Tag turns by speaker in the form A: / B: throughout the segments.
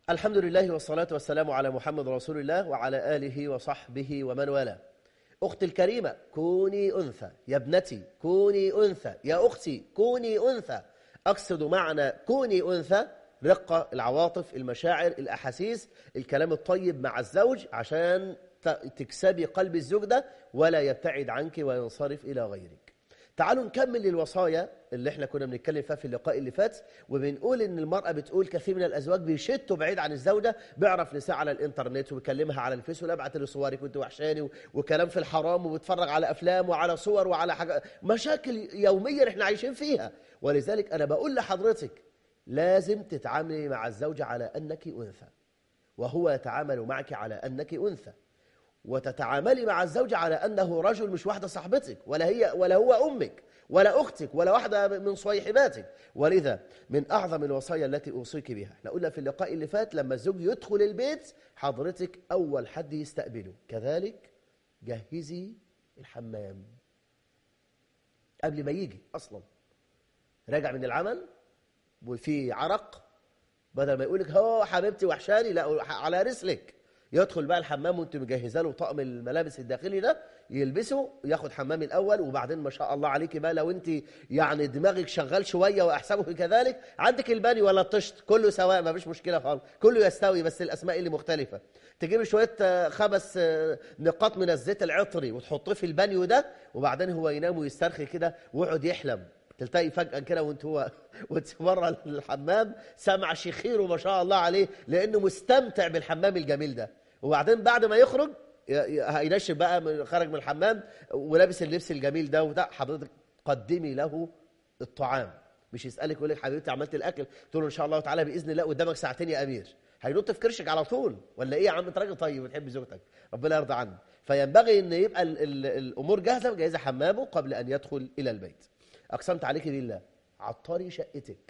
A: الحمد لله والصلاة والسلام على محمد رسول الله وعلى آله وصحبه ومن والاه. أختي الكريمة كوني أنثى، يا ابنتي كوني أنثى، يا أختي كوني أنثى. أقصد معنى كوني أنثى رقة العواطف، المشاعر، الأحاسيس، الكلام الطيب مع الزوج عشان تكسبي قلب الزوج ده ولا يبتعد عنك وينصرف إلى غيرك. تعالوا نكمل الوصايا اللي احنا كنا بنتكلم فيها في اللقاء اللي فات، وبنقول ان المرأة بتقول كثير من الازواج بيشتوا بعيد عن الزوجة، بيعرف نساء على الانترنت وبيكلمها على الفيس ولا ابعت لي صورك وانت وحشاني وكلام في الحرام وبتفرج على افلام وعلى صور وعلى حاجة، مشاكل يومية احنا عايشين فيها. ولذلك انا بقول لحضرتك لازم تتعاملي مع الزوجة على انك انثى، وهو يتعامل معك على انك انثى، وتتعاملي مع الزوجة على أنه رجل مش واحدة صاحبتك ولا هو أمك ولا أختك ولا واحدة من صيحباتك. ولذا من أعظم الوصايا التي أوصيك بها، احنا قلنا في اللقاء اللي فات لما الزوج يدخل البيت حضرتك أول حد يستقبله، كذلك جهزي الحمام قبل ما يجي أصلا. راجع من العمل وفي عرق، بدل ما يقولك هو حبيبتي وحشاني، لا، على رسلك يدخل بقى الحمام وانت مجهزه له طقم الملابس الداخلي ده، يلبسه ياخد حمام الاول، وبعدين ما شاء الله عليكي بقى لو انت يعني دماغك شغال شويه واحسبه كذلك عندك الباني ولا الطشت كله سواء، ما فيش مشكله خالص، كله يستوي، بس الاسماء اللي مختلفه. تجيب شويه 5 نقاط من الزيت العطري وتحطيه في البانيو ده، وبعدين هو ينام ويسترخي كده ويقعد يحلم، تلتقي فجأة كده وانت بره الحمام سمع شخيره ما شاء الله عليه لأنه مستمتع بالحمام الجميل ده. وبعدين بعد ما يخرج هينشف بقى، خرج من الحمام ولابس اللبس الجميل ده وده، حضرتك قدمي له الطعام، مش يسألك يقول لك حبيبتي عملت الأكل، تقول له إن شاء الله تعالى بإذن الله قدامك ساعتين يا أمير، هينط في كرشك على طول. ولا إيه يا عم أنت راجل طيب بتحب زوجتك ربنا يرضى عنك. فينبغي إن يبقى الأمور جاهزة وجاهزة حمامه قبل أن يدخل إلى البيت. أقسمت عليك بالله عطري شقتك.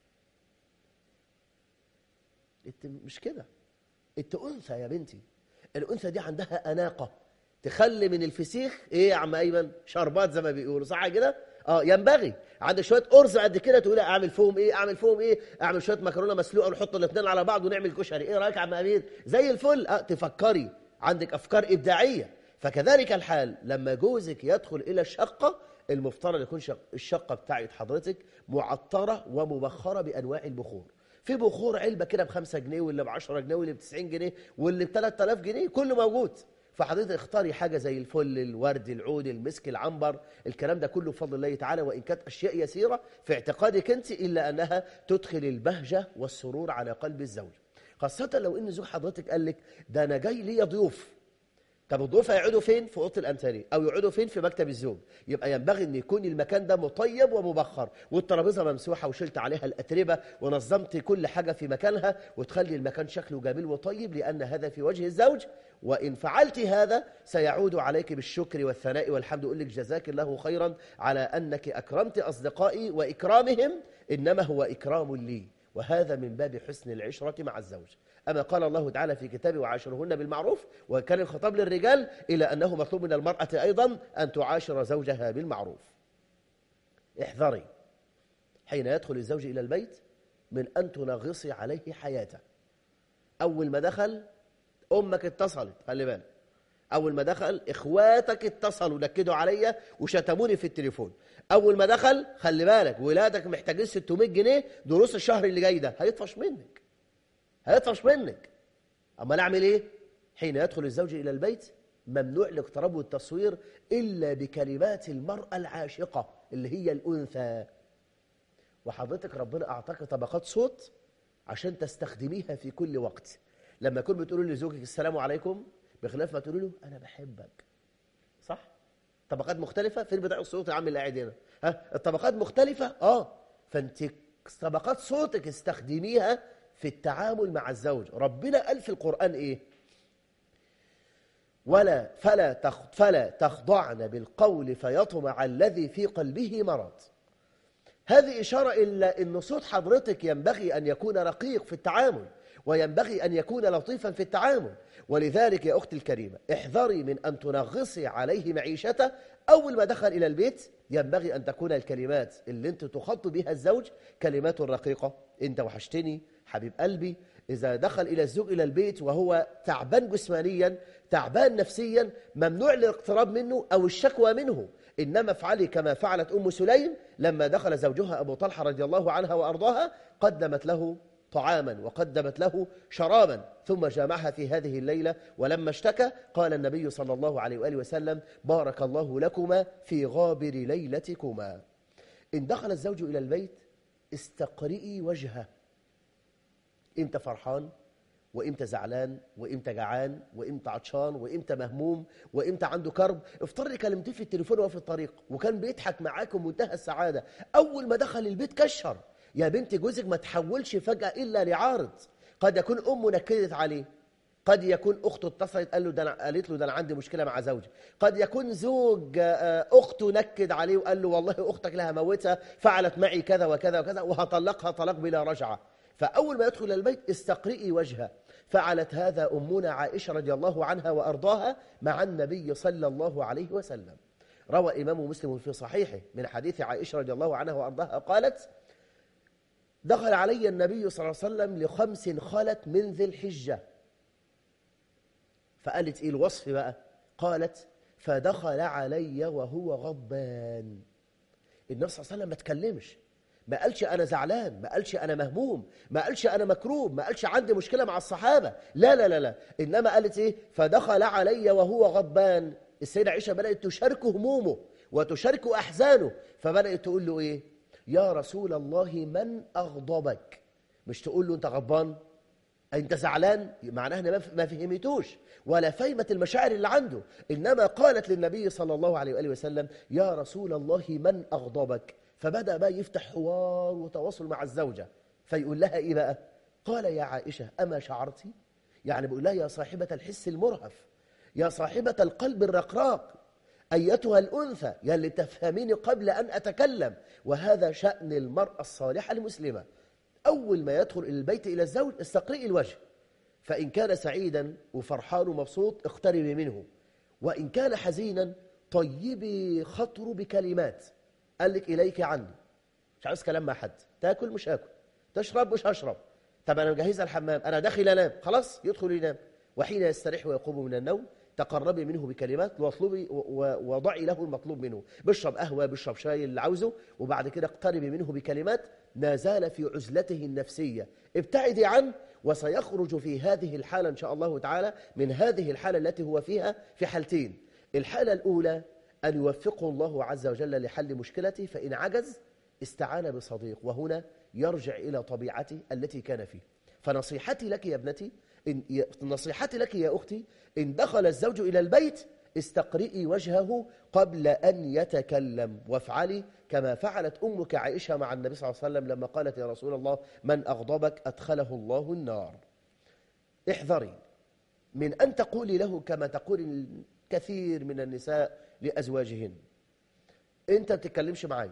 A: انت مش كده، انت أنثى يا بنتي، الأنثى دي عندها أناقة تخلي من الفسيخ ايه يا عم أيمن شربات زي ما بيقولوا، صح كده؟ ينبغي عندك شويه ارز قد كده تقول اعمل فيهم ايه، اعمل شويه مكرونه مسلوقه ونحط الاثنين على بعض ونعمل كشري، ايه رايك يا عم امير؟ زي الفل. تفكري، عندك افكار ابداعيه. فكذلك الحال لما جوزك يدخل الى الشقه المفترض يكون الشقه بتاعت حضرتك معطره ومبخره بانواع البخور. في بخور علبه كده ب5 جنيه واللي ب10 جنيه واللي ب90 جنيه واللي ب3000 جنيه، كله موجود. فحضرتك اختاري حاجة زي الفل، الورد، العود، المسك، العنبر، الكلام ده كله بفضل الله تعالى، وإن كانت أشياء يسيرة في اعتقادك أنت إلا أنها تدخل البهجة والسرور على قلب الزوج، خاصة لو إن زوج حضرتك قال لك ده أنا جاي لي ضيوف. طب الضيوف هيقعدوا فين؟ في اوضه الانتريه او يقعدوا فين؟ في مكتب الزوج. يبقى ينبغي ان يكون المكان ده مطيب ومبخر، والترابيزه ممسوحه وشلت عليها الاتربه ونظمت كل حاجه في مكانها، وتخلي المكان شكله جميل وطيب، لان هذا في وجه الزوج. وان فعلت هذا سيعود عليك بالشكر والثناء والحمد، يقول لك جزاك الله خيرا على انك اكرمت اصدقائي، واكرامهم انما هو اكرام لي، وهذا من باب حسن العشره مع الزوج. أما قال الله تعالى في كتابه وعاشرهن بالمعروف، وكان الخطاب للرجال إلى أنه مطلوب من المرأة أيضا أن تعاشر زوجها بالمعروف. احذري حين يدخل الزوج إلى البيت من أن تنغصي عليه حياته. أول ما دخل أمك اتصلت، خلي بالك، أول ما دخل إخواتك اتصلوا نكدوا عليا وشتموني في التليفون، أول ما دخل خلي بالك ولادك محتاجين 600 جنيه دروس الشهر اللي جاي ده، هيطفش منك. أما نعمل إيه؟ حين يدخل الزوج إلى البيت ممنوع الاقتراب والتصوير إلا بكلمات المرأة العاشقة اللي هي الأنثى. وحضرتك ربنا أعطاك طبقات صوت عشان تستخدميها في كل وقت. لما كنت بتقولوا لزوجك السلام عليكم بخلاف ما تقولوا له أنا بحبك، صح؟ طبقات مختلفة. فين بتاع الصوت يا عم اللي قاعد هنا؟ الطبقات مختلفة. فأنت طبقات صوتك استخدميها في التعامل مع الزوج. ربنا قال في القرآن إيه؟ فلا تخضعن بالقول فيطمع الذي في قلبه مرض. هذه إشارة إلى أن صوت حضرتك ينبغي أن يكون رقيق في التعامل، وينبغي أن يكون لطيفا في التعامل. ولذلك يا أختي الكريمة احذري من أن تنغصي عليه معيشته. أول ما دخل إلى البيت ينبغي أن تكون الكلمات اللي أنت تخاطب بها الزوج كلمات رقيقة. أنت وحشتني حبيب قلبي، إذا دخل إلى الزوج إلى البيت وهو تعبان جسمانيا تعبان نفسيا ممنوع الاقتراب منه أو الشكوى منه، إنما افعلي كما فعلت أم سليم لما دخل زوجها أبو طلحة رضي الله عنها وأرضاها، قدمت له طعاما وقدمت له شرابا ثم جامعها في هذه الليلة. ولما اشتكى قال النبي صلى الله عليه وآله وسلم: بارك الله لكما في غابر ليلتكما. إن دخل الزوج إلى البيت استقرئي وجهه، إمتى فرحان وإمتى زعلان وإمتى جعان وإمتى عطشان وإمتى مهموم وإمتى عنده كرب. افترضي كلمتيه في التليفون وهو في الطريق وكان بيضحك معاكم منتهى السعادة، أول ما دخل البيت كشر. يا بنت جوزك ما تحولش فجأة إلا لعارض. قد يكون أمه نكدت عليه، قد يكون أخته اتصلت قالت له ده أنا عندي مشكلة مع زوجي، قد يكون زوج أخته نكد عليه وقال له والله أختك لها موتها فعلت معي كذا وكذا وكذا وهطلقها طلاق بلا رجعة. فأول ما يدخل البيت استقرئي وجهه. فعلت هذا أمنا عائشة رضي الله عنها وأرضاها مع النبي صلى الله عليه وسلم. روى الإمام مسلم في صحيحه من حديث عائشة رضي الله عنها وأرضاها قالت: دخل علي النبي صلى الله عليه وسلم لخمس خلت من ذي الحجة. فقالت إيه الوصف بقى؟ قالت: فدخل علي وهو غضبان. النبي صلى الله عليه وسلم ما تكلمش، ما قالش أنا زعلان، ما قالش أنا مهموم، ما قالش أنا مكروب، ما قالش عندي مشكلة مع الصحابة، لا لا لا لا، إنما قالت إيه؟ فدخل علي وهو غضبان. السيدة عائشة بدأت تشارك همومه وتشارك أحزانه، فبدأت تقول له إيه؟ يا رسول الله من أغضبك؟ مش تقول له أنت غضبان، أنت زعلان، معناها ما فهمتوش ولا فهمت المشاعر اللي عنده، إنما قالت للنبي صلى الله عليه وآله وسلم: يا رسول الله من أغضبك؟ فبدأ بقى يفتح حوار وتواصل مع الزوجة، فيقول لها إيه بقى؟ قال: يا عائشة أما شعرتي؟ يعني بيقول لها يا صاحبة الحس المرهف، يا صاحبة القلب الرقراق، أيتها الأنثى يا اللي تفهميني قبل أن أتكلم. وهذا شأن المرأة الصالحة المسلمة، أول ما يدخل إلى البيت إلى الزوج استقرئي الوجه، فإن كان سعيدا وفرحان ومبسوط اقتربي منه، وإن كان حزينا طيبي خطره بكلمات. قال لك إليك عني، مش عاوز كلام مع حد، تاكل مش هاكل، تشرب مش هشرب، طب أنا مجهزة الحمام، أنا داخل أنام، خلاص يدخل ينام. وحين يستريح ويقوم من النوم تقربي منه بكلمات واطلبي وضعي له المطلوب منه، بشرب قهوة بشرب شاي اللي عاوزه، وبعد كده اقتربي منه بكلمات. ما زال في عزلته النفسية ابتعدي عنه، وسيخرج في هذه الحالة إن شاء الله تعالى من هذه الحالة التي هو فيها في حالتين. الحالة الأولى أن يوفقه الله عز وجل لحل مشكلته، فإن عجز استعان بصديق، وهنا يرجع إلى طبيعته التي كان فيه. فنصيحتي لك يا ابنتي، نصيحتي لك يا أختي، إن دخل الزوج إلى البيت استقرئي وجهه قبل أن يتكلم، وافعلي كما فعلت أمك عائشة مع النبي صلى الله عليه وسلم لما قالت: يا رسول الله من أغضبك أدخله الله النار. احذري من أن تقولي له كما تقول الكثير من النساء لأزواجهن: أنت ما بتتكلمش معايا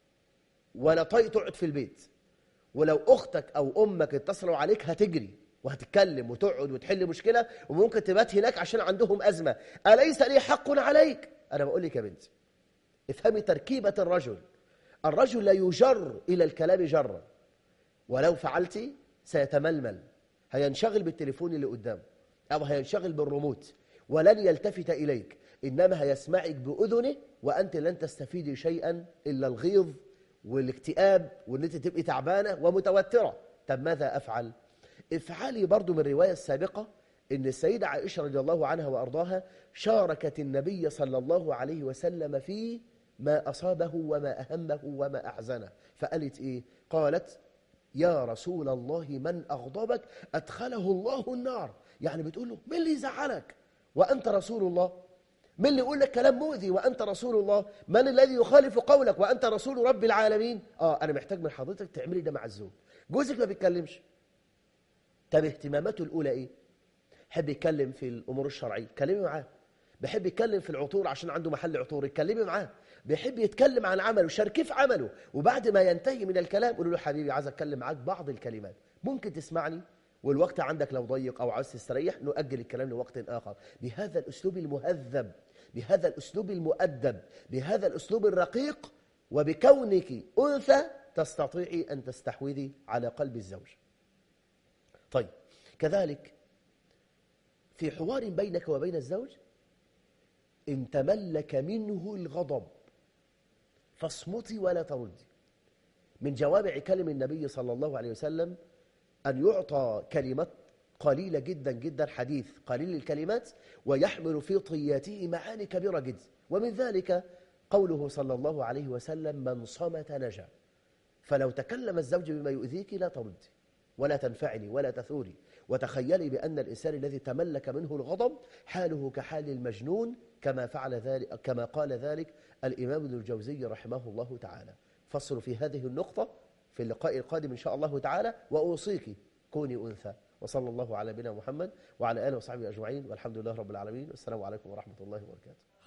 A: ولا طايق تقعد في البيت، ولو أختك أو أمك اتصلوا عليك هتجري وهتتكلم وتقعد وتحل مشكلة، وممكن تبات هناك عشان عندهم أزمة، أليس لي حق عليك؟ أنا بقول لك يا بنتي افهمي تركيبة الرجل. الرجل لا يجر إلى الكلام جرا، ولو فعلتي سيتململ، هينشغل بالتليفون اللي قدامه أو هينشغل بالريموت ولن يلتفت إليك، إنما هيسمعك بأذنه، وأنت لن تستفيدي شيئا إلا الغيظ والاكتئاب وأن أنت تبقي تعبانة ومتوترة. طب ماذا أفعل؟ افعلي برضو من الرواية السابقة إن السيدة عائشة رضي الله عنها وأرضاها شاركت النبي صلى الله عليه وسلم في ما أصابه وما أهمه وما أحزنه، فقالت إيه؟ قالت: يا رسول الله من أغضبك أدخله الله النار. يعني بتقول له من اللي يزعلك وأنت رسول الله؟ من اللي يقول لك كلام مؤذي وأنت رسول الله؟ من الذي يخالف قولك وأنت رسول رب العالمين؟ أنا محتاج من حضرتك تعملي ده مع الزوج. جوزك ما بيتكلمش، طب اهتماماته الأولى إيه؟ بحب يتكلم في الأمور الشرعية، كلمي معاه. بحب يتكلم في العطور عشان عنده محل عطور، اتكلمي معاه. بيحب يتكلم عن عمله، شاركيه في عمله، وبعد ما ينتهي من الكلام قولوا له: حبيبي عايز اتكلم معاك بعض الكلمات، ممكن تسمعني؟ والوقت عندك لو ضيق أو عايز تستريح نؤجل الكلام لوقت آخر. بهذا الأسلوب المهذب، بهذا الأسلوب المؤدب، بهذا الأسلوب الرقيق، وبكونك أنثى تستطيعي أن تستحوذي على قلب الزوج. طيب كذلك في حوار بينك وبين الزوج إن تملك منه الغضب فاصمتي ولا تردي. من جوامع كلم النبي صلى الله عليه وسلم أن يعطى كلمات قليلة جدا جدا، حديث قليل الكلمات ويحمل في طياته معاني كبيرة جدا. ومن ذلك قوله صلى الله عليه وسلم: من صمت نجا. فلو تكلم الزوج بما يؤذيك لا تردي ولا تنفعلي ولا تثوري، وتخيلي بأن الإنسان الذي تملك منه الغضب حاله كحال المجنون، كما فعل ذلك، كما قال ذلك الإمام ابن الجوزي رحمه الله تعالى. فصلوا في هذه النقطة في اللقاء القادم إن شاء الله تعالى، وأوصيك كوني أنثى. وصلى الله على نبينا محمد وعلى آله وصحبه أجمعين، والحمد لله رب العالمين، والسلام عليكم ورحمة الله وبركاته.